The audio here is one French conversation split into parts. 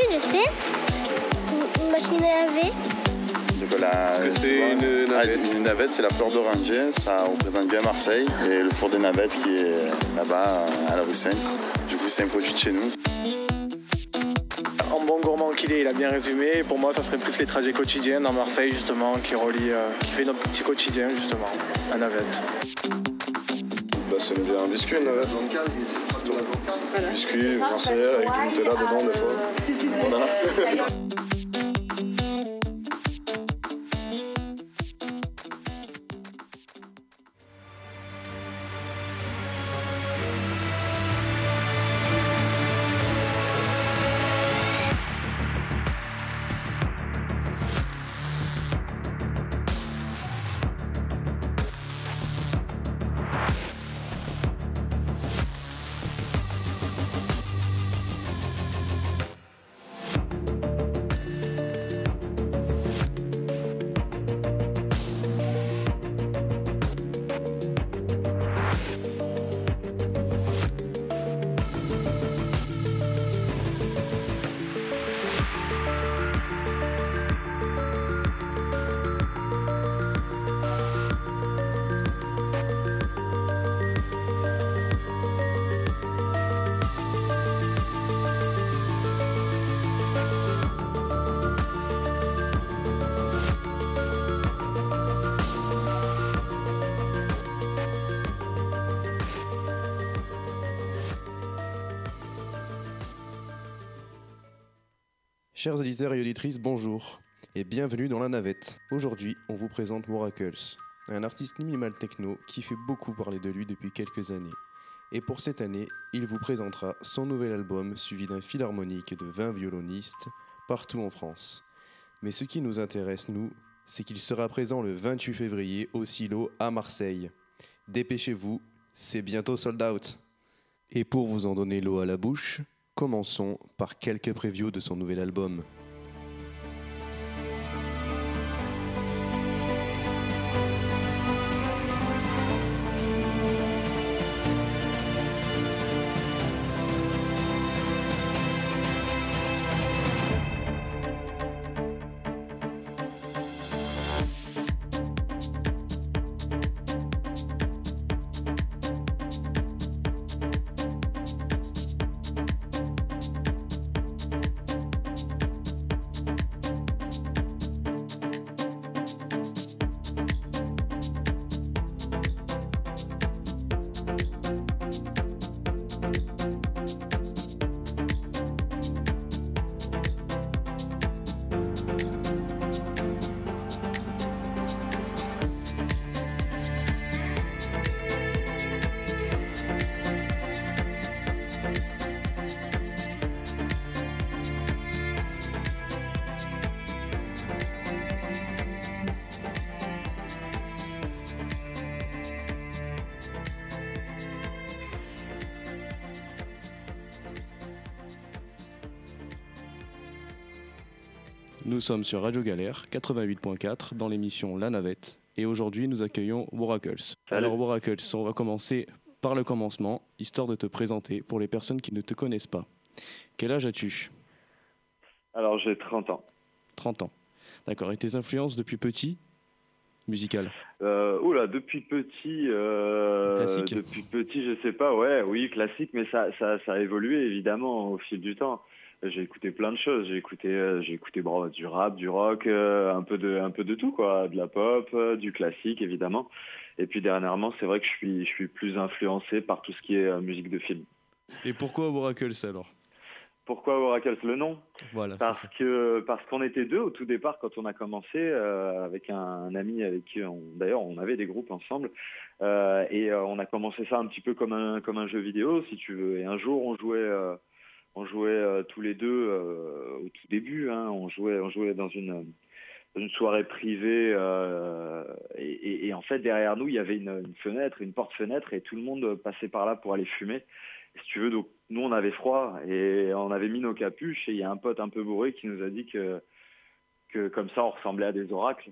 je sais. Une machine à laver. Qu'est-ce que c'est une navette? Une navette, c'est la fleur d'oranger, ça représente bien Marseille. Et le four des navettes qui est là-bas à la rue Sainte. Du coup, c'est un produit de chez nous. En bon gourmand qu'il est, il a bien résumé. Pour moi, ça serait plus les trajets quotidiens dans Marseille, justement, qui fait notre petit quotidien, justement, la navette. C'est bien un biscuit, une navette. Voilà. Biscuit, marseillais, avec du Nutella dedans, des fois. Voilà. Chers auditeurs et auditrices, bonjour et bienvenue dans La Navette. Aujourd'hui, on vous présente Moracles, un artiste minimal techno qui fait beaucoup parler de lui depuis quelques années. Et pour cette année, il vous présentera son nouvel album suivi d'un philharmonique de 20 violonistes partout en France. Mais ce qui nous intéresse, nous, c'est qu'il sera présent le 28 février au Silo à Marseille. Dépêchez-vous, c'est bientôt sold out. Et pour vous en donner l'eau à la bouche, commençons par quelques previews de son nouvel album. Nous sommes sur Radio Galère 88.4 dans l'émission La Navette et aujourd'hui nous accueillons Moracles. Alors Moracles, on va commencer par le commencement, histoire de te présenter pour les personnes qui ne te connaissent pas. Quel âge as-tu ? Alors j'ai 30 ans. 30 ans. D'accord. Et tes influences depuis petit, musicales ? Depuis petit, classique. Depuis petit, je sais pas, oui, classique, mais ça a évolué évidemment au fil du temps. J'ai écouté plein de choses. J'ai écouté du rap, du rock, un peu de tout quoi, de la pop, du classique évidemment. Et puis dernièrement, c'est vrai que je suis plus influencé par tout ce qui est musique de film. Et pourquoi Moracles alors ? Pourquoi Moracles le nom ? Voilà. Parce qu'on était deux au tout départ quand on a commencé avec un ami avec qui on avait des groupes ensemble et on a commencé ça un petit peu comme un jeu vidéo si tu veux. Et un jour on jouait tous les deux au tout début. On jouait dans une soirée privée et en fait derrière nous il y avait une porte-fenêtre et tout le monde passait par là pour aller fumer. Si tu veux, donc nous on avait froid et on avait mis nos capuches et il y a un pote un peu bourré qui nous a dit que comme ça on ressemblait à des oracles.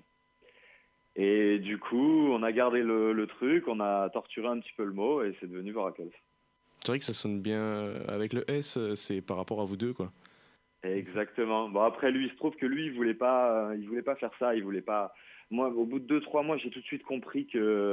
Et du coup on a gardé le truc, on a torturé un petit peu le mot et c'est devenu Moracles. C'est vrai que ça sonne bien avec le S, c'est par rapport à vous deux quoi. Exactement. Bon, après, lui, il se trouve que lui, il voulait pas faire ça. Il voulait pas. Moi, au bout de 2-3 mois, j'ai tout de suite compris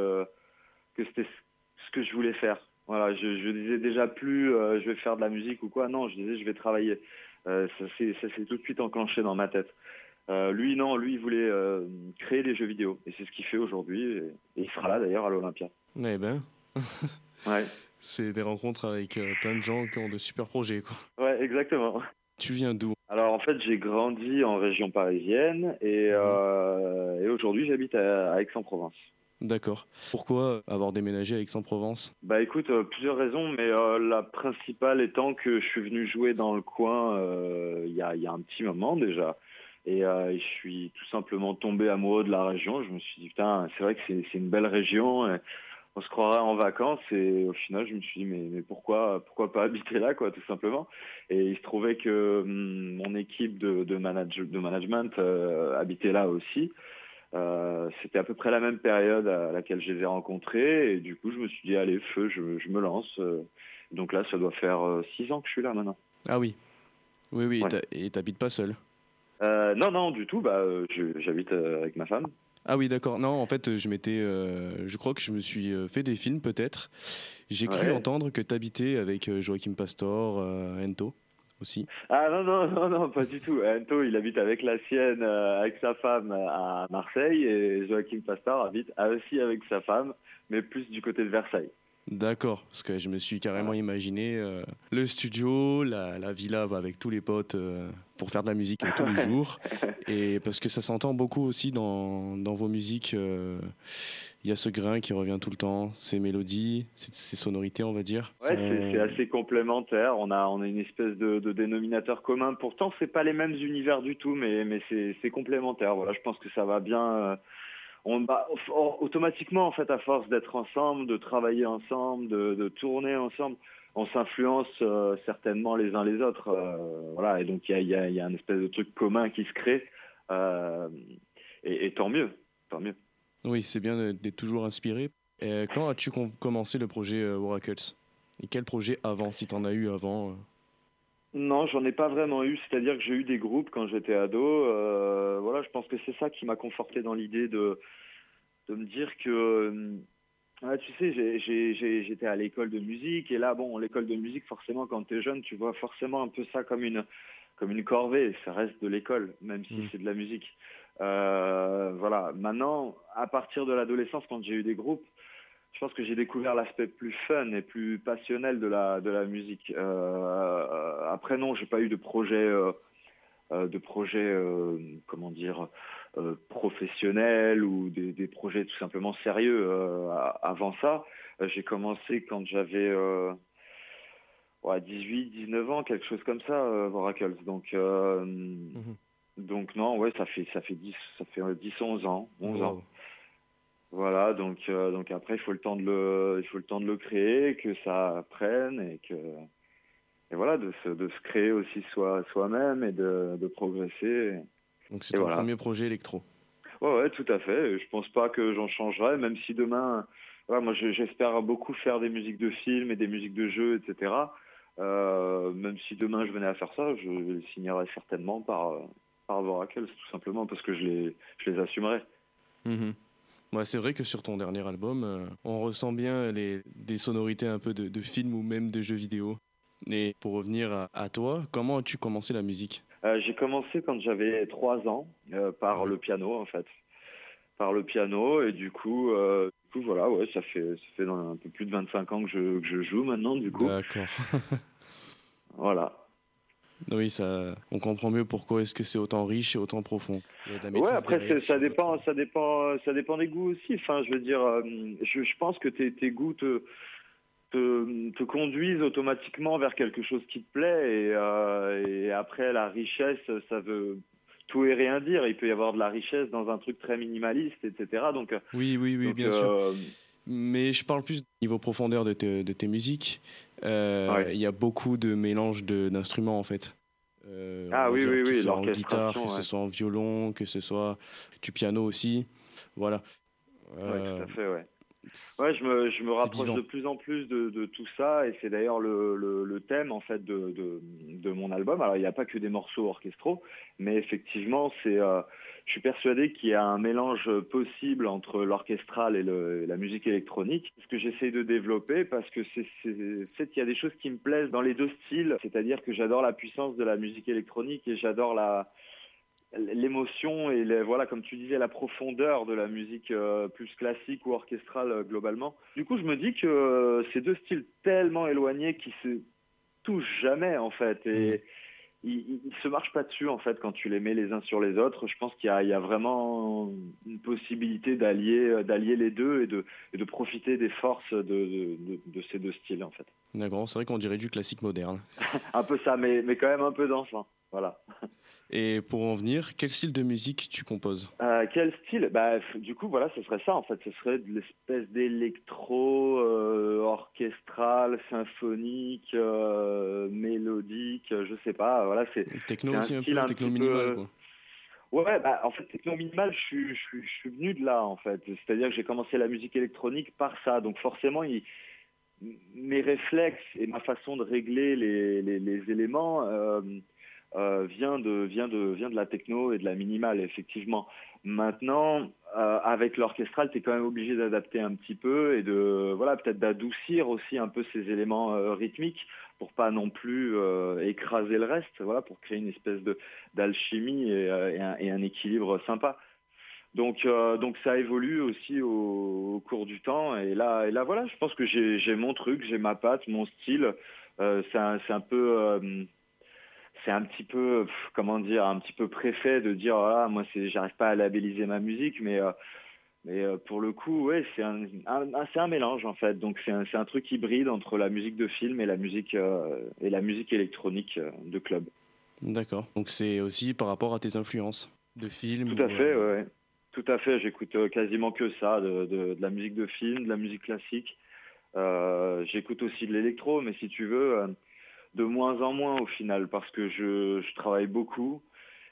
que c'était ce que je voulais faire. Voilà, je disais déjà plus je vais faire de la musique ou quoi. Non, je disais je vais travailler. Ça s'est tout de suite enclenché dans ma tête. Lui, non, lui, il voulait créer des jeux vidéo. Et c'est ce qu'il fait aujourd'hui. Et il sera là d'ailleurs à l'Olympia. Eh ben, Ouais. c'est des rencontres avec plein de gens qui ont de super projets, quoi. Ouais, exactement. Tu viens d'où? Alors en fait, j'ai grandi en région parisienne et aujourd'hui j'habite à Aix-en-Provence. D'accord. Pourquoi avoir déménagé à Aix-en-Provence? Bah écoute, plusieurs raisons, mais la principale étant que je suis venu jouer dans le coin il y a un petit moment déjà. Et je suis tout simplement tombé amoureux de la région. Je me suis dit, putain, c'est vrai que c'est une belle région. Et on se croirait en vacances. Et au final, je me suis dit, mais pourquoi pas habiter là, quoi, tout simplement. Et il se trouvait que mon équipe de management habitait là aussi. C'était à peu près la même période à laquelle je les ai rencontrés. Et du coup, je me suis dit, allez, feu, je me lance. Donc là, ça doit faire 6 ans que je suis là maintenant. Ah oui. Oui, Ouais. et t'habites pas seul? Non, du tout. J'habite avec ma femme. Ah oui, d'accord. Non, en fait, je crois que je me suis fait des films, peut-être. J'ai cru Ouais. entendre que t'habitais avec Joachim Pastor, Ento, aussi. Ah non, pas du tout. Ento, il habite avec la sienne, avec sa femme à Marseille, et Joachim Pastor habite aussi avec sa femme, mais plus du côté de Versailles. D'accord, parce que je me suis carrément imaginé le studio, la villa avec tous les potes pour faire de la musique tous les jours. Et parce que ça s'entend beaucoup aussi dans vos musiques. Il y a ce grain qui revient tout le temps, ces mélodies, ces sonorités, on va dire. Ouais, c'est assez complémentaire. On a une espèce de dénominateur commun. Pourtant, c'est pas les mêmes univers du tout, mais c'est complémentaire. Voilà, je pense que ça va bien. Automatiquement, en fait, à force d'être ensemble, de travailler ensemble, de tourner ensemble, on s'influence certainement les uns les autres. Voilà, et donc il y a un espèce de truc commun qui se crée. Et tant mieux, tant mieux. Oui, c'est bien d'être toujours inspiré. Quand as-tu commencé le projet Oracles? Et quel projet avant, si tu en as eu avant Non, j'en ai pas vraiment eu. C'est-à-dire que j'ai eu des groupes quand j'étais ado. Voilà, je pense que c'est ça qui m'a conforté dans l'idée de me dire que, tu sais, j'étais à l'école de musique. Et là, bon, l'école de musique, forcément, quand tu es jeune, tu vois forcément un peu ça comme une corvée. Ça reste de l'école, même si c'est de la musique. Voilà. Maintenant, à partir de l'adolescence, quand j'ai eu des groupes, je pense que j'ai découvert l'aspect plus fun et plus passionnel de la musique. Après, non, j'ai pas eu de projet, comment dire, professionnels ou des projets tout simplement sérieux. Avant ça, j'ai commencé quand j'avais 18, 19 ans, quelque chose comme ça, Oracles. Donc non, ouais, ça fait 10, 11 ans, 11 ans. Voilà, donc après il faut le temps de le créer, que ça prenne et voilà, de se créer aussi soi-même et de progresser. Donc c'est ton premier projet électro. Ouais, tout à fait. Je pense pas que j'en changerai, même si demain, voilà, moi j'espère beaucoup faire des musiques de films et des musiques de jeux, etc. Même si demain je venais à faire ça, je les signerais certainement par Oracles, tout simplement parce que je les assumerais. Ouais, c'est vrai que sur ton dernier album, on ressent bien des sonorités un peu de films ou même de jeux vidéo. Et pour revenir à toi, comment as-tu commencé la musique? J'ai commencé quand j'avais 3 ans, par le piano en fait. Par le piano, et du coup voilà, ouais, ça fait un peu plus de 25 ans que je joue maintenant, du coup. D'accord. Voilà. Oui, on comprend mieux pourquoi est-ce que c'est autant riche et autant profond. Ouais, après ça dépend des goûts aussi. Enfin, je veux dire, je pense que tes goûts te conduisent automatiquement vers quelque chose qui te plaît, et après la richesse, ça veut tout et rien dire. Il peut y avoir de la richesse dans un truc très minimaliste, etc. Donc oui, bien sûr. Mais je parle plus au niveau profondeur de tes musiques. Ouais. Il y a beaucoup de mélange d'instruments en fait. Oui, que ce soit en guitare, que ouais. ce soit en violon, que ce soit du piano aussi. Voilà. Ouais, tout à fait, ouais. Ouais, je me rapproche vivant. de plus en plus de tout ça, et c'est d'ailleurs le thème en fait de mon album. Alors il n'y a pas que des morceaux orchestraux, mais effectivement je suis persuadé qu'il y a un mélange possible entre l'orchestral et la musique électronique. Ce que j'essaie de développer, parce que il y a des choses qui me plaisent dans les deux styles, c'est-à-dire que j'adore la puissance de la musique électronique et j'adore l'émotion et voilà, comme tu disais, la profondeur de la musique plus classique ou orchestrale globalement. Du coup, je me dis que ces deux styles tellement éloignés qui se touchent jamais en fait, et ils se marchent pas dessus en fait quand tu les mets les uns sur les autres. Je pense qu'il y a vraiment une possibilité d'allier les deux et de profiter des forces de ces deux styles en fait. D'accord, c'est vrai qu'on dirait du classique moderne. Un peu ça, mais quand même un peu dansant. Voilà. Et pour en venir, quel style de musique tu composes ? Quel style ? Du coup, voilà, ce serait ça en fait. Ce serait de l'espèce d'électro, orchestral, symphonique, mélodique, je sais pas. Voilà, c'est techno c'est aussi un style peu, techno minimal quoi. Ouais, en fait, techno minimal, je suis venu de là en fait. C'est-à-dire que j'ai commencé la musique électronique par ça. Donc forcément, mes réflexes et ma façon de régler les éléments vient de la techno et de la minimale, effectivement. Maintenant, avec l'orchestral, tu es quand même obligé d'adapter un petit peu et peut-être d'adoucir aussi un peu ces éléments rythmiques pour pas non plus écraser le reste, voilà, pour créer une espèce d'alchimie et un équilibre sympa. Donc ça évolue aussi au cours du temps, et là voilà, je pense que j'ai mon truc, j'ai ma patte, mon style. C'est un peu c'est un petit peu, comment dire, un petit peu préfet de dire moi j'arrive pas à labelliser ma musique, mais pour le coup, ouais, c'est un mélange en fait. Donc c'est un truc hybride entre la musique de film et la musique électronique de club. D'accord. Donc c'est aussi par rapport à tes influences de films. Tout à fait, ouais. Tout à fait. J'écoute quasiment que ça, de la musique de film, de la musique classique. J'écoute aussi de l'électro, mais si tu veux, de moins en moins au final, parce que je travaille beaucoup.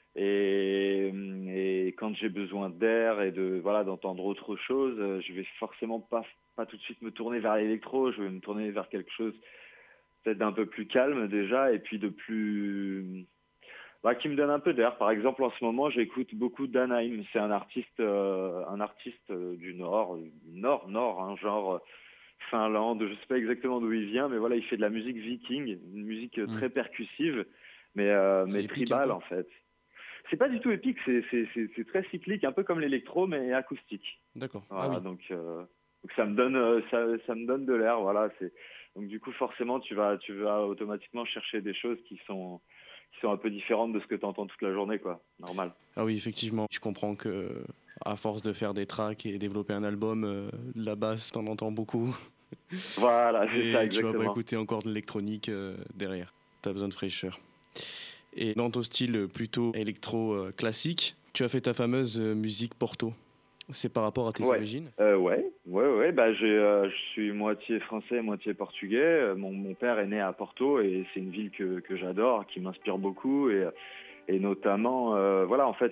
Et quand j'ai besoin d'air et d'entendre autre chose, je vais forcément pas tout de suite me tourner vers l'électro. Je vais me tourner vers quelque chose peut-être d'un peu plus calme déjà, et puis de plus qui me donne un peu d'air. Par exemple, en ce moment, j'écoute beaucoup d'Anaheim. C'est un artiste du nord, genre Finlande. Je sais pas exactement d'où il vient, mais voilà, il fait de la musique viking, une musique très percussive, mais tribale en fait. C'est pas du tout épique, c'est très cyclique, un peu comme l'électro, mais acoustique. D'accord. Voilà, donc ça me donne de l'air, voilà. Donc du coup, forcément, tu vas automatiquement chercher des choses qui sont un peu différentes de ce que tu entends toute la journée, quoi. Normal. Ah oui, effectivement. Je comprends que à force de faire des tracks et développer un album, la basse, t'en entends beaucoup. Voilà, c'est ça, exactement. Tu vas pas écouter encore de l'électronique derrière. T'as besoin de fraîcheur. Et dans ton style plutôt électro-classique, tu as fait ta fameuse musique Porto. C'est par rapport à tes origines ? Ouais. Je suis moitié français, moitié portugais. Mon père est né à Porto, et c'est une ville que j'adore, qui m'inspire beaucoup, et notamment, en fait,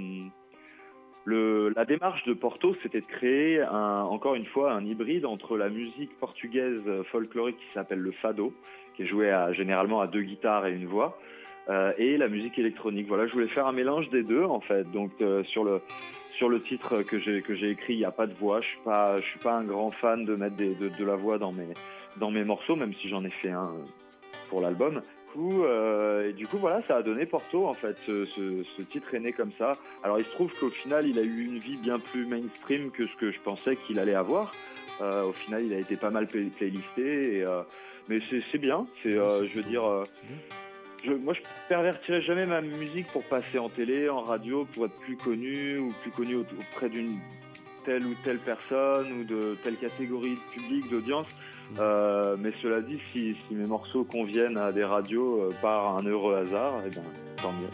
la démarche de Porto, c'était de créer encore une fois un hybride entre la musique portugaise folklorique qui s'appelle le fado, qui est joué généralement à 2 guitares et une voix, et la musique électronique. Voilà, je voulais faire un mélange des deux en fait. Donc sur le titre que j'ai écrit, il n'y a pas de voix. Je suis pas un grand fan de mettre de la voix dans mes morceaux, même si j'en ai fait un pour l'album. Du coup, voilà, ça a donné Porto en fait. Ce titre est né comme ça. Alors il se trouve qu'au final, il a eu une vie bien plus mainstream que ce que je pensais qu'il allait avoir. Au final, il a été pas mal playlisté, mais c'est bien. Je veux dire. Moi, je pervertirais jamais ma musique pour passer en télé, en radio, pour être plus connu auprès d'une telle ou telle personne ou de telle catégorie de public, d'audience. Mais cela dit, si mes morceaux conviennent à des radios par un heureux hasard, eh bien, tant mieux.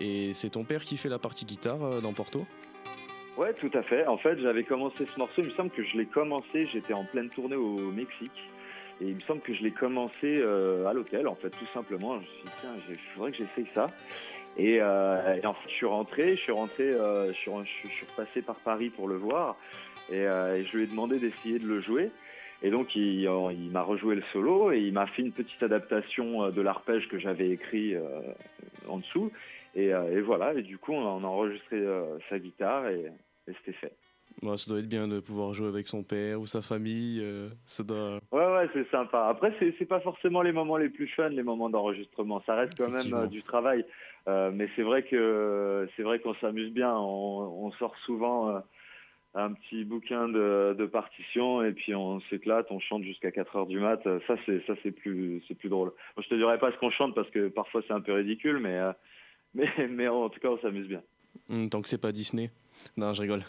Et c'est ton père qui fait la partie guitare dans Porto ? Ouais, tout à fait. En fait, j'avais commencé ce morceau, il me semble que je l'ai commencé, j'étais en pleine tournée au Mexique. Et il me semble que je l'ai commencé à l'hôtel, en fait, tout simplement. Je me suis dit, tiens, il faudrait que j'essaye ça. Et en fait, je suis repassé par Paris pour le voir. Et je lui ai demandé d'essayer de le jouer. Et donc, il m'a rejoué le solo et il m'a fait une petite adaptation de l'arpège que j'avais écrit en dessous. Et voilà, et du coup, on a enregistré sa guitare et c'était fait. Bah, ça doit être bien de pouvoir jouer avec son père ou sa famille. Ça doit... Ouais, c'est sympa. Après, c'est pas forcément les moments les plus fun, les moments d'enregistrement. Ça reste quand même du travail. Mais c'est vrai qu'on s'amuse bien. On sort souvent un petit bouquin de partitions et puis on s'éclate, on chante jusqu'à 4h du mat. Ça c'est plus drôle. Moi, je te dirais pas ce qu'on chante parce que parfois c'est un peu ridicule, mais en tout cas on s'amuse bien. Tant que c'est pas Disney. Non, je rigole.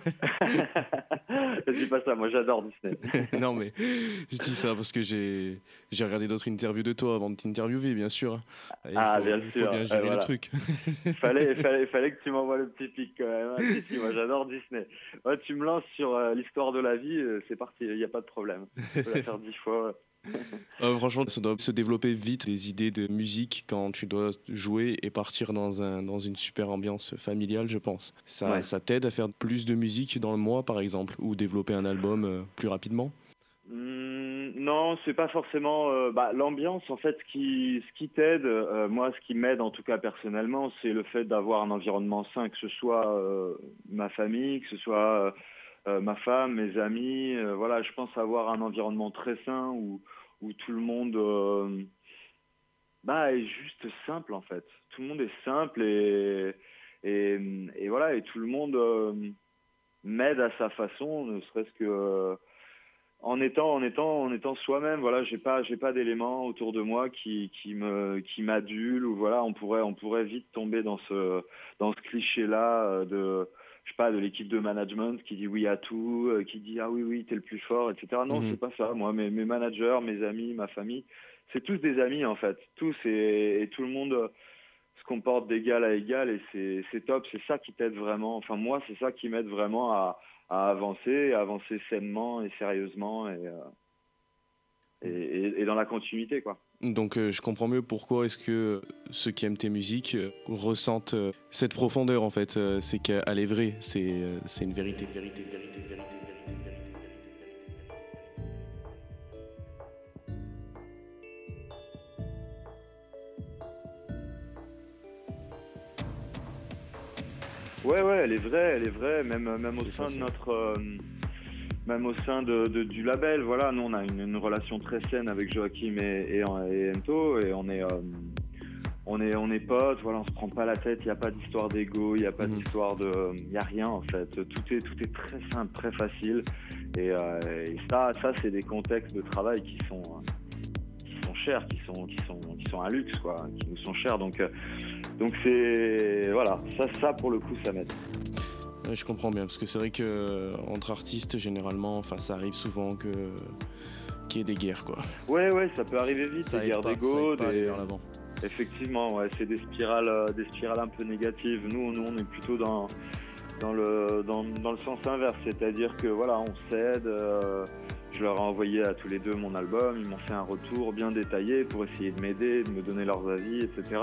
Je dis pas ça, moi j'adore Disney. Non, mais je dis ça parce que j'ai regardé d'autres interviews de toi avant de t'interviewer, bien sûr. Il faut bien gérer le truc. Fallait que tu m'envoies le petit pic quand même. Si, moi j'adore Disney. Ouais, tu me lances sur l'histoire de la vie, c'est parti, il n'y a pas de problème. Je peux la faire 10 fois. Franchement, ça doit se développer vite, les idées de musique, quand tu dois jouer et partir dans une super ambiance familiale, je pense. Ça t'aide à faire plus de musique dans le mois, par exemple, ou développer un album plus rapidement ? Non, c'est pas forcément l'ambiance. En fait, ce qui t'aide, moi, ce qui m'aide en tout cas personnellement, c'est le fait d'avoir un environnement sain, que ce soit ma famille, que ce soit ma femme, mes amis. Voilà, je pense avoir un environnement très sain où tout le monde est juste simple en fait. Tout le monde est simple et voilà, et tout le monde m'aide à sa façon, ne serait-ce que en étant soi-même. Voilà, j'ai pas d'éléments autour de moi qui m'adulent, ou voilà, on pourrait vite tomber dans ce cliché-là de l'équipe de management qui dit oui à tout, qui dit ah oui t'es le plus fort, etc. Non, c'est pas ça. Moi, mes managers, mes amis, ma famille, c'est tous des amis en fait, tous, et tout le monde se comporte d'égal à égal, et c'est top. C'est ça qui t'aide vraiment. Enfin, moi, c'est ça qui m'aide vraiment à avancer sainement et sérieusement et dans la continuité, quoi. Donc je comprends mieux pourquoi est-ce que ceux qui aiment tes musiques ressentent cette profondeur en fait. C'est qu'elle est vraie, c'est une vérité. Ouais, elle est vraie, même au sein de notre... même au sein du label, voilà, nous on a une relation très saine avec Joachim et Ento, et on est potes, voilà, on se prend pas la tête, il n'y a pas d'histoire d'ego, il n'y a pas d'histoire il y a rien en fait, tout est très simple, très facile, et ça c'est des contextes de travail qui sont chers, qui sont un luxe, quoi, qui nous sont chers, donc c'est, voilà, ça pour le coup ça m'aide. Je comprends bien, parce que c'est vrai que entre artistes, généralement, ça arrive souvent qu'il y ait des guerres, quoi. Ouais, ça peut arriver vite, des guerres d'ego, effectivement, ouais, c'est des spirales un peu négatives. Nous on est plutôt dans le sens inverse, c'est-à-dire que voilà, on s'aide. Je leur ai envoyé à tous les deux mon album, ils m'ont fait un retour bien détaillé pour essayer de m'aider, de me donner leurs avis, etc.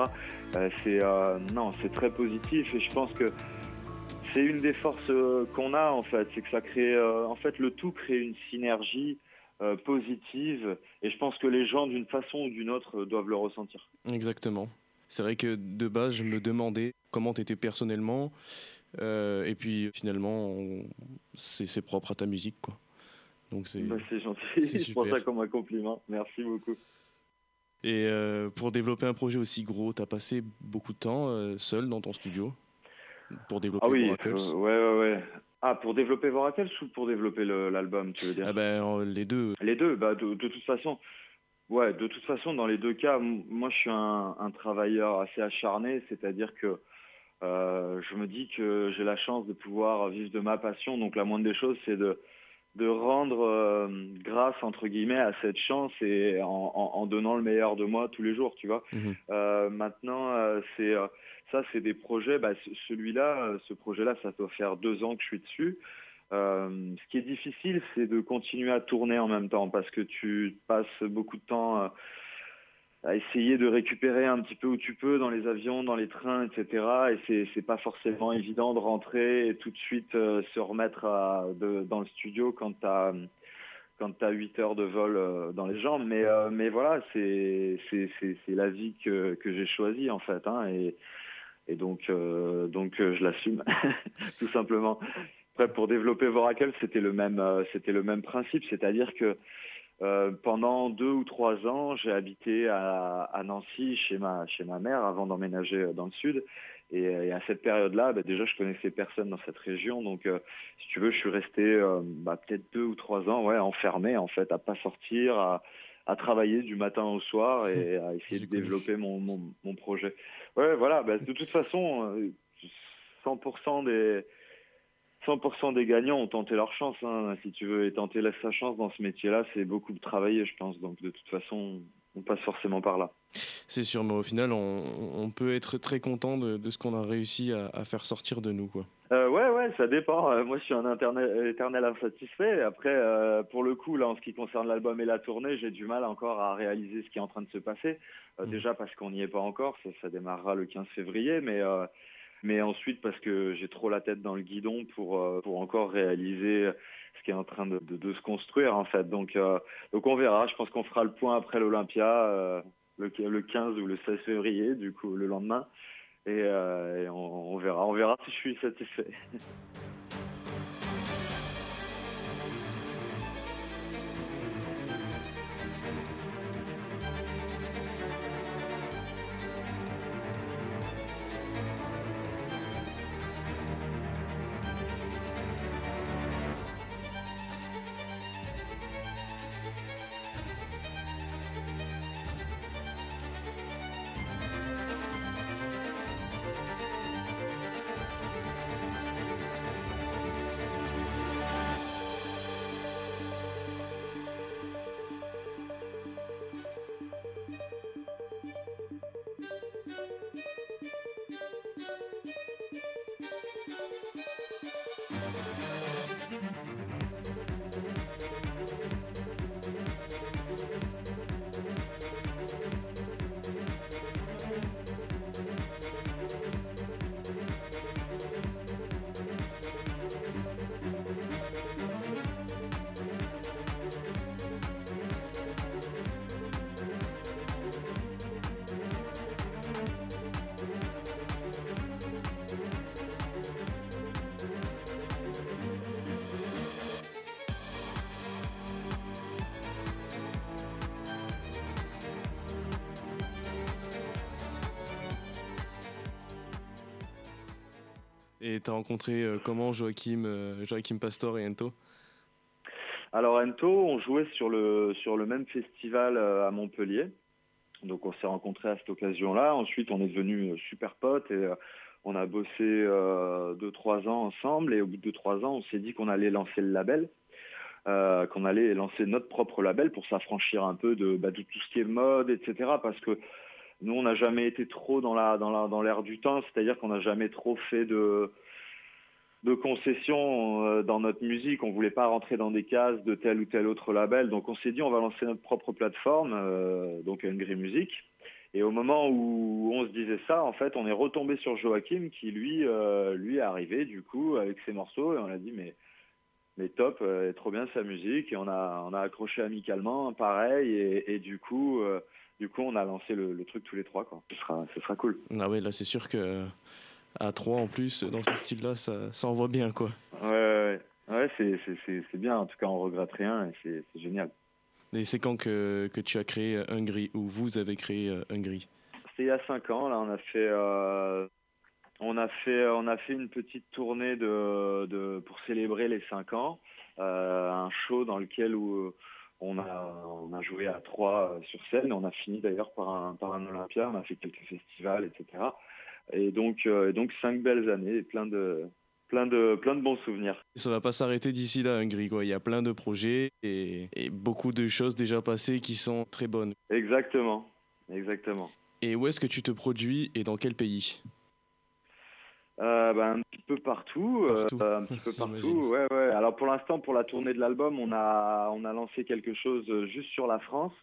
C'est très positif, et je pense que c'est une des forces qu'on a en fait, c'est que ça crée, en fait, le tout crée une synergie positive, et je pense que les gens d'une façon ou d'une autre doivent le ressentir. Exactement. C'est vrai que de base, je me demandais comment tu étais personnellement, et puis finalement, c'est propre à ta musique, quoi. Donc c'est gentil, je prends ça comme un compliment, merci beaucoup. Et pour développer un projet aussi gros, tu as passé beaucoup de temps seul dans ton studio pour développer Voracles. Ouais. Ah, pour développer Voracles ou pour développer l'album, tu veux dire? Les deux. Les deux, de toute façon. Ouais, de toute façon, dans les deux cas, moi je suis un travailleur assez acharné, c'est-à-dire que je me dis que j'ai la chance de pouvoir vivre de ma passion, donc la moindre des choses, c'est de rendre grâce entre guillemets à cette chance et en donnant le meilleur de moi tous les jours, tu vois. Maintenant, c'est des projets. Ce projet-là, ça doit faire 2 ans que je suis dessus. Ce qui est difficile, c'est de continuer à tourner en même temps parce que tu passes beaucoup de temps à essayer de récupérer un petit peu où tu peux dans les avions, dans les trains, etc. Et c'est pas forcément évident de rentrer et tout de suite se remettre dans le studio quand t'as 8 heures de vol dans les jambes. Mais voilà, c'est la vie que j'ai choisie en fait, hein, et donc je l'assume tout simplement. Après, pour développer Voracle, c'était le même principe, c'est-à-dire que pendant 2 ou 3 ans, j'ai habité à Nancy chez ma mère avant d'emménager dans le sud. Et à cette période-là, déjà, je connaissais personne dans cette région. Donc, si tu veux, je suis resté peut-être 2 ou 3 ans, enfermé en fait, à pas sortir, à travailler du matin au soir et à essayer de développer mon projet. Ouais, voilà. De toute façon, 100% des gagnants ont tenté leur chance, hein, si tu veux, et tenter sa chance dans ce métier-là, c'est beaucoup de travailler, je pense. Donc, de toute façon, on passe forcément par là. C'est sûr, mais au final, on peut être très content de ce qu'on a réussi à faire sortir de nous, quoi. Ouais, ça dépend. Moi, je suis un éternel insatisfait. Après, pour le coup, là, en ce qui concerne l'album et la tournée, j'ai du mal encore à réaliser ce qui est en train de se passer. Déjà parce qu'on n'y est pas encore, ça démarrera le 15 février, mais ensuite parce que j'ai trop la tête dans le guidon pour encore réaliser ce qui est en train de se construire en fait. Donc on verra. Je pense qu'on fera le point après l'Olympia le 15 ou le 16 février, du coup le lendemain, et on verra. On verra si je suis satisfait. Et t'as rencontré comment Joachim Pastor et Ento ? Alors Ento, on jouait sur le même festival à Montpellier. Donc on s'est rencontrés à cette occasion-là. Ensuite, on est devenus super potes et on a bossé 2-3 ans ensemble. Et au bout de 2-3 ans, on s'est dit qu'on allait lancer le label, qu'on allait lancer notre propre label pour s'affranchir un peu de tout ce qui est mode, etc. Parce que nous, on n'a jamais été trop dans l'air du temps, c'est-à-dire qu'on n'a jamais trop fait de concessions dans notre musique. On voulait pas rentrer dans des cases de tel ou tel autre label. Donc on s'est dit on va lancer notre propre plateforme, donc Hungry Music. Et au moment où on se disait ça, en fait, on est retombé sur Joachim qui lui est arrivé du coup avec ses morceaux et on a dit mais top, trop bien sa musique, et on a accroché amicalement, pareil, et du coup on a lancé le truc tous les trois, quoi. Ce sera cool. Ah ouais, là c'est sûr que à 3 en plus dans ce style-là, ça envoie bien, quoi. Ouais, c'est bien. En tout cas, on regrette rien et c'est génial. Et c'est quand que tu as créé Hungry, ou vous avez créé Hungry ? C'était il y a 5 ans. Là, on a fait une petite tournée pour célébrer les 5 ans, un show dans lequel on a joué à 3 sur scène. On a fini d'ailleurs par un Olympia. On a fait quelques festivals, etc. Et donc 5 belles années, et plein de plein de bons souvenirs. Ça va pas s'arrêter d'ici la Hongrie, quoi. Il y a plein de projets et beaucoup de choses déjà passées qui sont très bonnes. Exactement. Et où est-ce que tu te produis et dans quel pays ? Un petit peu partout. Un petit peu partout. Ouais. Alors pour l'instant, pour la tournée de l'album, on a lancé quelque chose juste sur la France.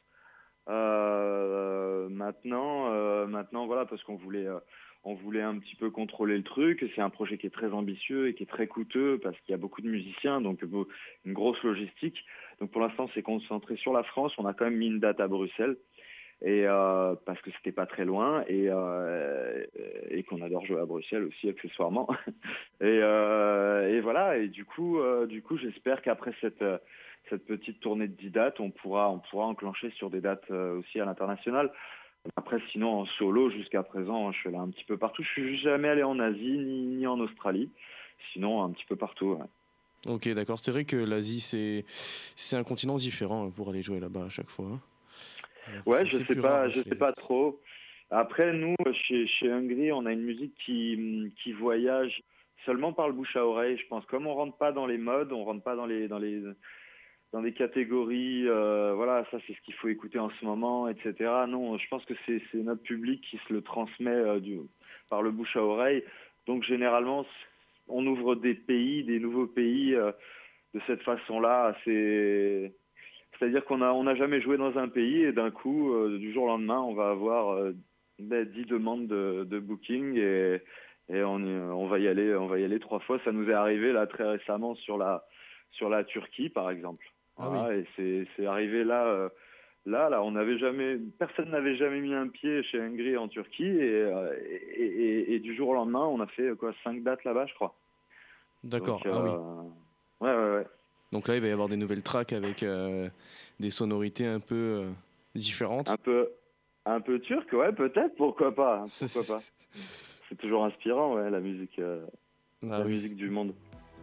Maintenant, voilà, parce qu'on voulait un petit peu contrôler le truc. C'est un projet qui est très ambitieux et qui est très coûteux parce qu'il y a beaucoup de musiciens, donc une grosse logistique. Donc pour l'instant, c'est concentré sur la France. On a quand même mis une date à Bruxelles. Et parce que c'était pas très loin et qu'on adore jouer à Bruxelles aussi accessoirement et voilà, et du coup j'espère qu'après cette petite tournée de 10 dates on pourra enclencher sur des dates aussi à l'international. Après sinon en solo jusqu'à présent je suis allé un petit peu partout, je suis jamais allé en Asie ni en Australie, sinon un petit peu partout. Ouais. Ok, d'accord, c'est vrai que l'Asie c'est un continent différent pour aller jouer là-bas à chaque fois. Ouais, je sais pas trop. Après, nous, chez Hungry, on a une musique qui voyage seulement par le bouche à oreille. Je pense, comme on rentre pas dans les modes, on rentre pas dans des catégories. Voilà, ça c'est ce qu'il faut écouter en ce moment, etc. Non, je pense que c'est notre public qui se le transmet par le bouche à oreille. Donc généralement, on ouvre des nouveaux pays de cette façon-là. C'est-à-dire qu'on n'a jamais joué dans un pays et d'un coup, du jour au lendemain, on va avoir 10 demandes de booking et on va y aller 3 fois. Ça nous est arrivé là très récemment sur la Turquie, par exemple. Voilà, oui. Et c'est arrivé là, personne n'avait jamais mis un pied chez Hungry en Turquie et du jour au lendemain, on a fait 5 dates là-bas, je crois. D'accord. Donc, oui. Ouais. Donc là, il va y avoir des nouvelles tracks avec des sonorités un peu différentes. Un peu turc, ouais, peut-être, pourquoi pas. C'est toujours inspirant, ouais, la musique, musique du monde.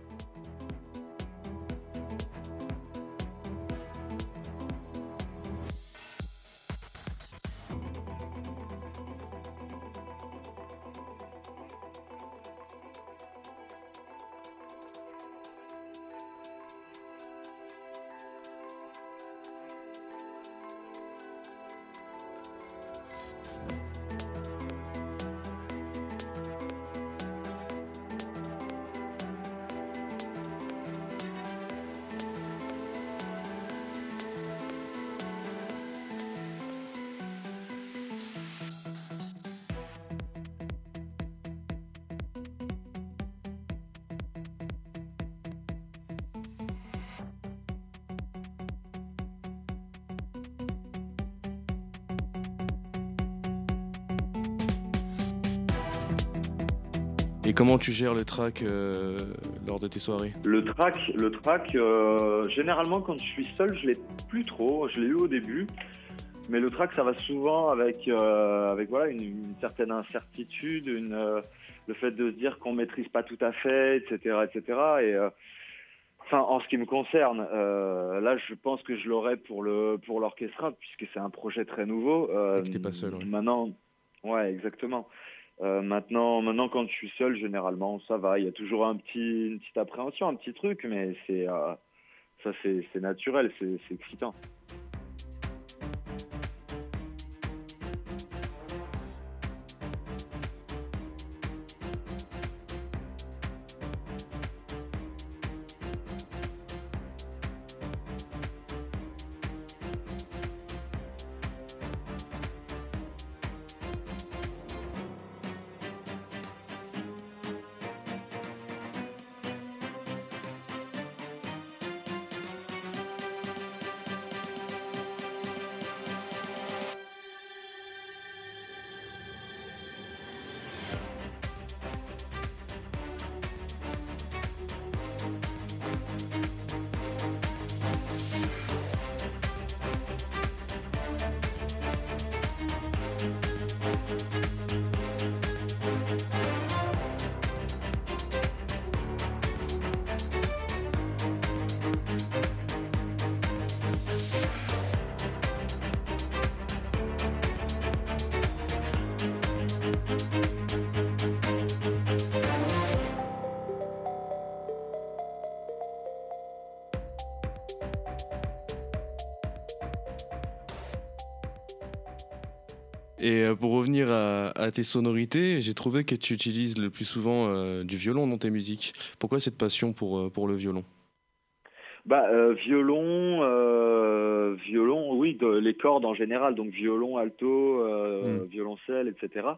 Et comment tu gères le track lors de tes soirées ? Le track, généralement quand je suis seul, je l'ai plus trop. Je l'ai eu au début, mais le track, ça va souvent avec voilà une certaine incertitude, le fait de se dire qu'on maîtrise pas tout à fait, etc. Et enfin, en ce qui me concerne, là, je pense que je l'aurai pour l'orchestra, puisque c'est un projet très nouveau. Et que t'es pas seul. Ouais. Maintenant, ouais, exactement. Maintenant, quand je suis seul, généralement, ça va. Il y a toujours une petite appréhension, un petit truc, mais c'est naturel, c'est excitant. Et pour revenir à tes sonorités, j'ai trouvé que tu utilises le plus souvent du violon dans tes musiques. Pourquoi cette passion pour le violon ? Violon, oui, les cordes en général, donc violon, alto, violoncelle, etc.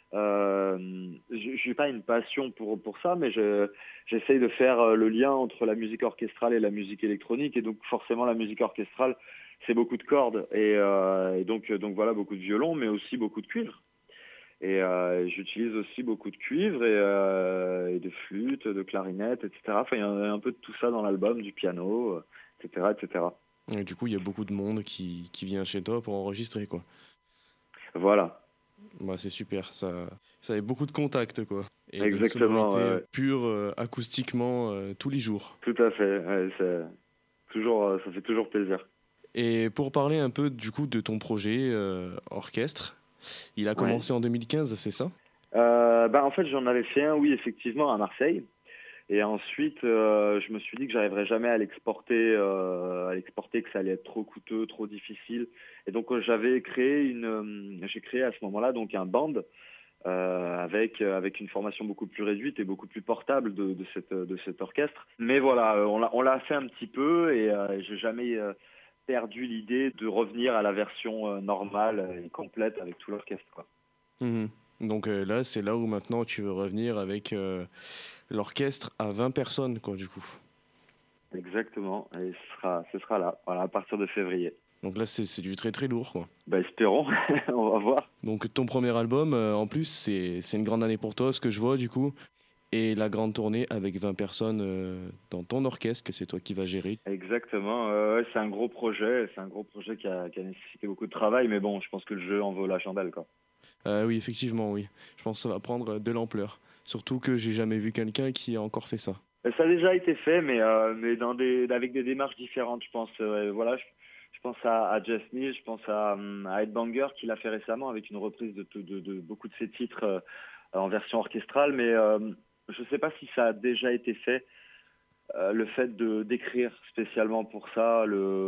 Je n'ai pas une passion pour ça, mais j'essaye de faire le lien entre la musique orchestrale et la musique électronique, et donc forcément la musique orchestrale, c'est beaucoup de cordes, et donc voilà, beaucoup de violon, mais aussi beaucoup de cuivre. Et j'utilise aussi beaucoup de cuivre et de flûte, de clarinette, etc. Enfin, il y a un peu de tout ça dans l'album, du piano, etc., etc. Et du coup, il y a beaucoup de monde qui vient chez toi pour enregistrer, quoi. Voilà. C'est super, ça a beaucoup de contacts, quoi. Et exactement. Pure acoustiquement tous les jours. Tout à fait. Ouais, ça fait toujours plaisir. Et pour parler un peu du coup de ton projet orchestre, il a commencé en 2015, c'est ça ? En fait, j'en avais fait un, oui, effectivement, à Marseille. Et ensuite, je me suis dit que j'arriverais jamais à l'exporter, que ça allait être trop coûteux, trop difficile. Et donc, j'ai créé à ce moment-là donc un band avec une formation beaucoup plus réduite et beaucoup plus portable de cet orchestre. Mais voilà, on l'a fait un petit peu et j'ai jamais perdu l'idée de revenir à la version normale et complète avec tout l'orchestre, quoi. Mmh. Donc là, c'est là où maintenant tu veux revenir avec l'orchestre à 20 personnes, quoi, du coup. Exactement, et ce sera là, voilà, à partir de février. Donc là, c'est du très très lourd, quoi. Espérons, on va voir. Donc ton premier album, en plus, c'est une grande année pour toi, ce que je vois, du coup. Et la grande tournée avec 20 personnes dans ton orchestre, que c'est toi qui vas gérer. Exactement, c'est un gros projet qui a nécessité beaucoup de travail, mais bon, je pense que le jeu en vaut la chandelle, quoi. Oui, effectivement, oui. Je pense que ça va prendre de l'ampleur. Surtout que j'ai jamais vu quelqu'un qui a encore fait ça. Ça a déjà été fait, mais avec des démarches différentes, je pense. Voilà, je pense à Just Me, je pense à Headbanger, qui l'a fait récemment avec une reprise de beaucoup de ses titres en version orchestrale, mais je ne sais pas si ça a déjà été fait, le fait d'écrire spécialement pour ça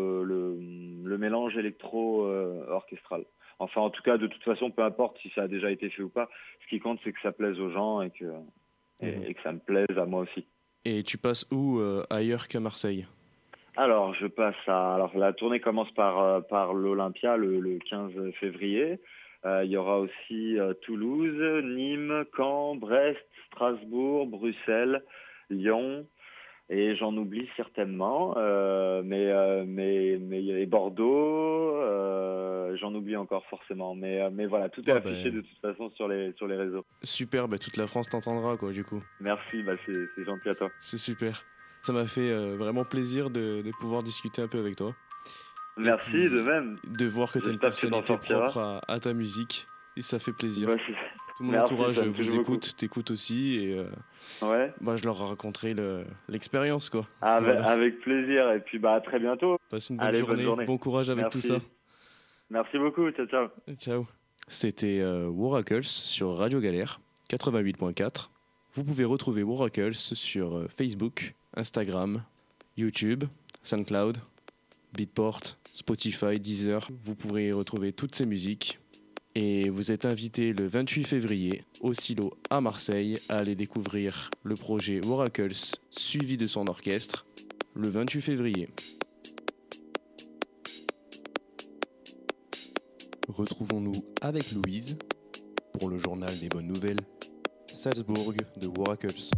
le mélange électro-orchestral. Enfin, en tout cas, de toute façon, peu importe si ça a déjà été fait ou pas, ce qui compte, c'est que ça plaise aux gens et que ça me plaise à moi aussi. Et tu passes où ailleurs qu'à Marseille ? Alors, la tournée commence par l'Olympia le 15 février. Il y aura aussi Toulouse, Nîmes, Caen, Brest, Strasbourg, Bruxelles, Lyon, et j'en oublie certainement, mais Bordeaux, j'en oublie encore forcément, mais voilà, tout est affiché de toute façon sur les réseaux. Super, toute la France t'entendra, quoi, du coup. Merci, c'est gentil à toi. C'est super. Ça m'a fait vraiment plaisir de pouvoir discuter un peu avec toi. Merci, de même. De voir que tu as une personnalité propre à ta musique. Et ça fait plaisir. Tout mon entourage vous écoute, t'écoute aussi. Et je leur raconterai l'expérience, quoi. Avec plaisir. Et puis à très bientôt. Passe une bonne journée. Bon courage avec tout ça. Merci beaucoup. Ciao, ciao. Ciao. C'était Waracles sur Radio Galère 88.4. Vous pouvez retrouver Waracles sur Facebook, Instagram, YouTube, SoundCloud, Beatport, Spotify, Deezer. Vous pourrez y retrouver toutes ces musiques. Et vous êtes invité le 28 février au Silo à Marseille à aller découvrir le projet Waracles suivi de son orchestre le 28 février. Retrouvons-nous avec Louise pour le journal des bonnes nouvelles, Salzbourg de Waracles.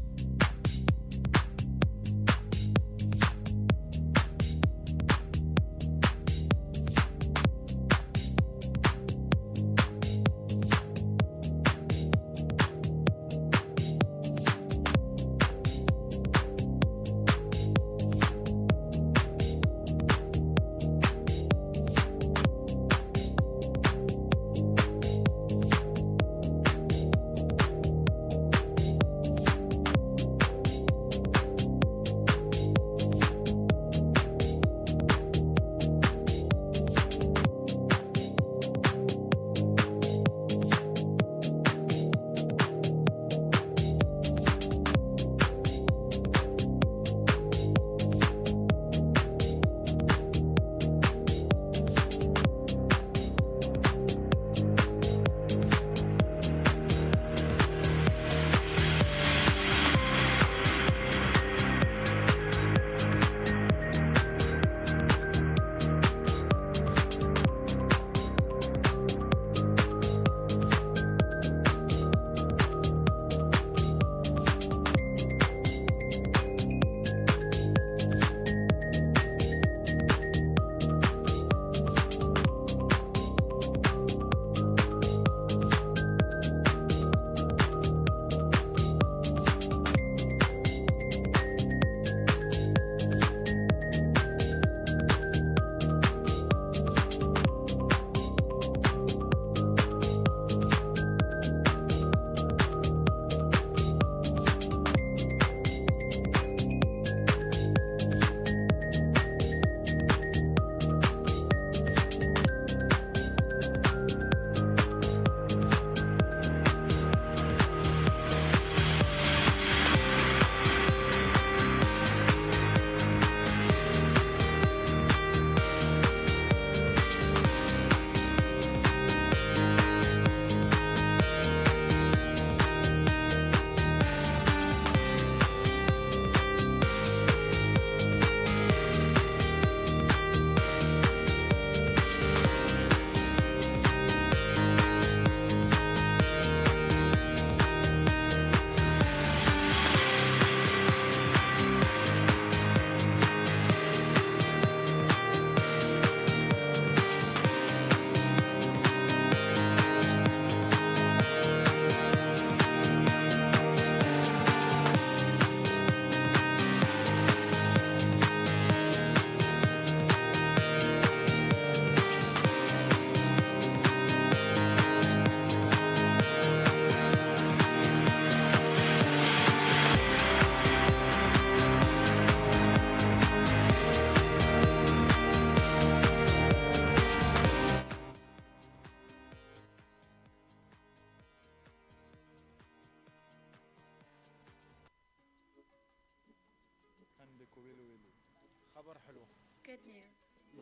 Good news.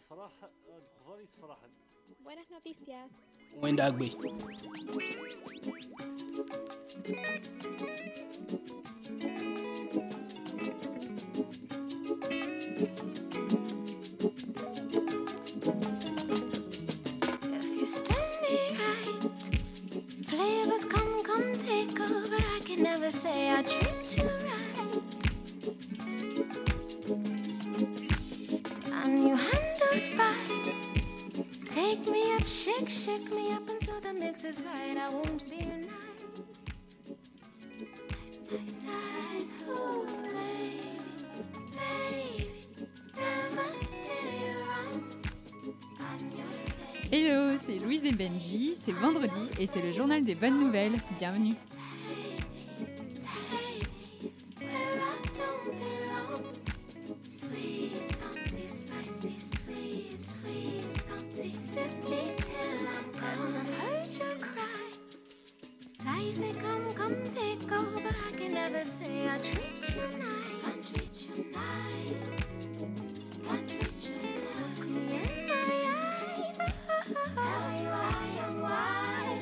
Buenas noticias. Wendagbe. If you stand me right, flavors come take over. I can never say I treat you right. And you handle spice. Take me up, shake me up until the mix is right. I won't be nice. Nice, ooh, baby, never stay around. I'm your favorite. Hello, c'est Louise et Benji, c'est vendredi et c'est le journal des bonnes nouvelles. Bienvenue. Come take over. I can never say I treat you nice. Can't treat you nice. Can't treat you nice. Look me in my eyes. Tell you I am wise.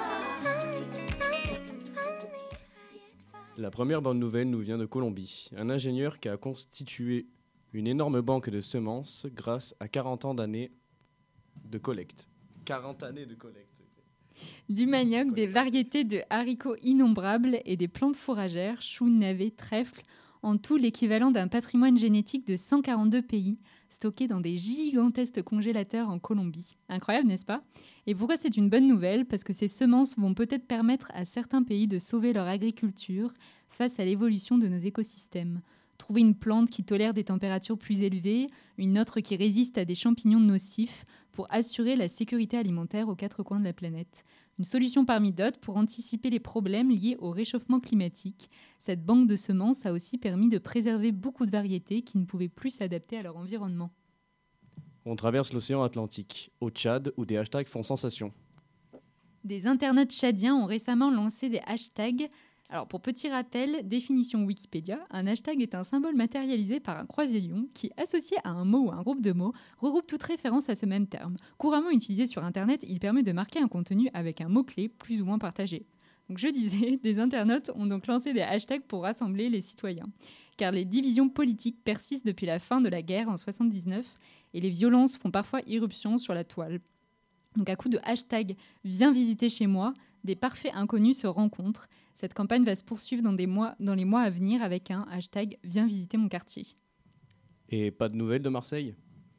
Tell me. La première bonne nouvelle nous vient de Colombie. Un ingénieur qui a constitué une énorme banque de semences grâce à 40 ans d'années de collecte. 40 années de collecte. Du manioc, des variétés de haricots innombrables et des plantes fourragères, choux, navets, trèfles, en tout l'équivalent d'un patrimoine génétique de 142 pays, stockés dans des gigantesques congélateurs en Colombie. Incroyable, n'est-ce pas ? Et pourquoi c'est une bonne nouvelle ? Parce que ces semences vont peut-être permettre à certains pays de sauver leur agriculture face à l'évolution de nos écosystèmes. Trouver une plante qui tolère des températures plus élevées, une autre qui résiste à des champignons nocifs pour assurer la sécurité alimentaire aux quatre coins de la planète. Une solution parmi d'autres pour anticiper les problèmes liés au réchauffement climatique. Cette banque de semences a aussi permis de préserver beaucoup de variétés qui ne pouvaient plus s'adapter à leur environnement. On traverse l'océan Atlantique, au Tchad, où des hashtags font sensation. Des internautes tchadiens ont récemment lancé des hashtags. Alors, pour petit rappel, définition Wikipédia, un hashtag est un symbole matérialisé par un croisé-lion qui, associé à un mot ou un groupe de mots, regroupe toute référence à ce même terme. Couramment utilisé sur Internet, il permet de marquer un contenu avec un mot-clé plus ou moins partagé. Donc, je disais, des internautes ont donc lancé des hashtags pour rassembler les citoyens. Car les divisions politiques persistent depuis la fin de la guerre en 1979 et les violences font parfois irruption sur la toile. Donc, à coup de hashtag « Viens visiter chez moi », des parfaits inconnus se rencontrent. Cette campagne va se poursuivre dans les mois à venir avec un hashtag « Viens visiter mon quartier ». Et pas de nouvelles de Marseille ?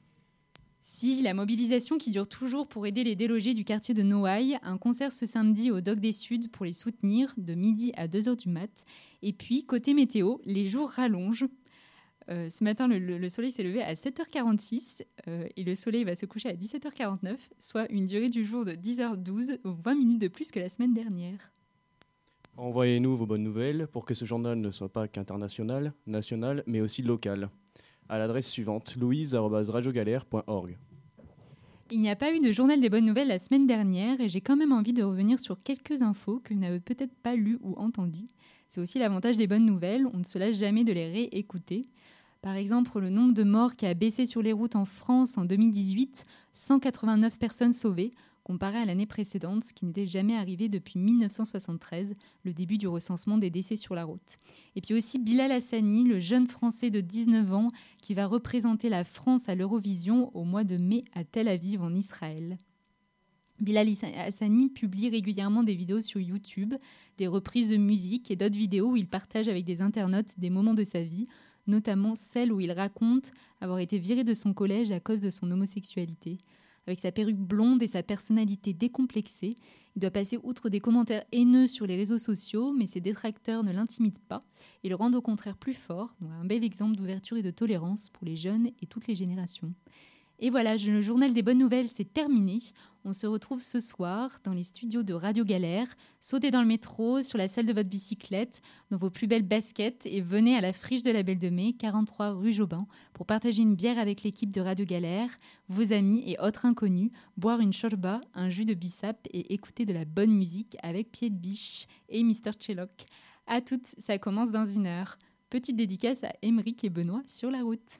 Si, la mobilisation qui dure toujours pour aider les délogés du quartier de Noailles, un concert ce samedi au Dock des Suds pour les soutenir de midi à 2h du mat. Et puis, côté météo, les jours rallongent. Ce matin, le soleil s'est levé à 7h46 et le soleil va se coucher à 17h49, soit une durée du jour de 10h12, 20 minutes de plus que la semaine dernière. Envoyez-nous vos bonnes nouvelles pour que ce journal ne soit pas qu'international, national, mais aussi local. À l'adresse suivante, louise@radiogalère.org. Il n'y a pas eu de journal des bonnes nouvelles la semaine dernière et j'ai quand même envie de revenir sur quelques infos que vous n'avez peut-être pas lues ou entendues. C'est aussi l'avantage des bonnes nouvelles, on ne se lasse jamais de les réécouter. Par exemple, le nombre de morts qui a baissé sur les routes en France en 2018, 189 personnes sauvées, comparé à l'année précédente, ce qui n'était jamais arrivé depuis 1973, le début du recensement des décès sur la route. Et puis aussi Bilal Hassani, le jeune Français de 19 ans qui va représenter la France à l'Eurovision au mois de mai à Tel Aviv en Israël. Bilal Hassani publie régulièrement des vidéos sur YouTube, des reprises de musique et d'autres vidéos où il partage avec des internautes des moments de sa vie, notamment celle où il raconte avoir été viré de son collège à cause de son homosexualité. Avec sa perruque blonde et sa personnalité décomplexée, il doit passer outre des commentaires haineux sur les réseaux sociaux, mais ses détracteurs ne l'intimident pas et le rendent au contraire plus fort, donc un bel exemple d'ouverture et de tolérance pour les jeunes et toutes les générations. Et voilà, le journal des bonnes nouvelles, c'est terminé. On se retrouve ce soir dans les studios de Radio Galère. Sautez dans le métro, sur la selle de votre bicyclette, dans vos plus belles baskets et venez à la Friche de la Belle de Mai, 43 rue Jobin, pour partager une bière avec l'équipe de Radio Galère, vos amis et autres inconnus, boire une shorba, un jus de bissap et écouter de la bonne musique avec Pied de Biche et Mr. Chelloc. À toutes, ça commence dans 1 heure. Petite dédicace à Émeric et Benoît sur la route.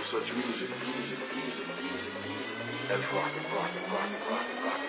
such music. F rock.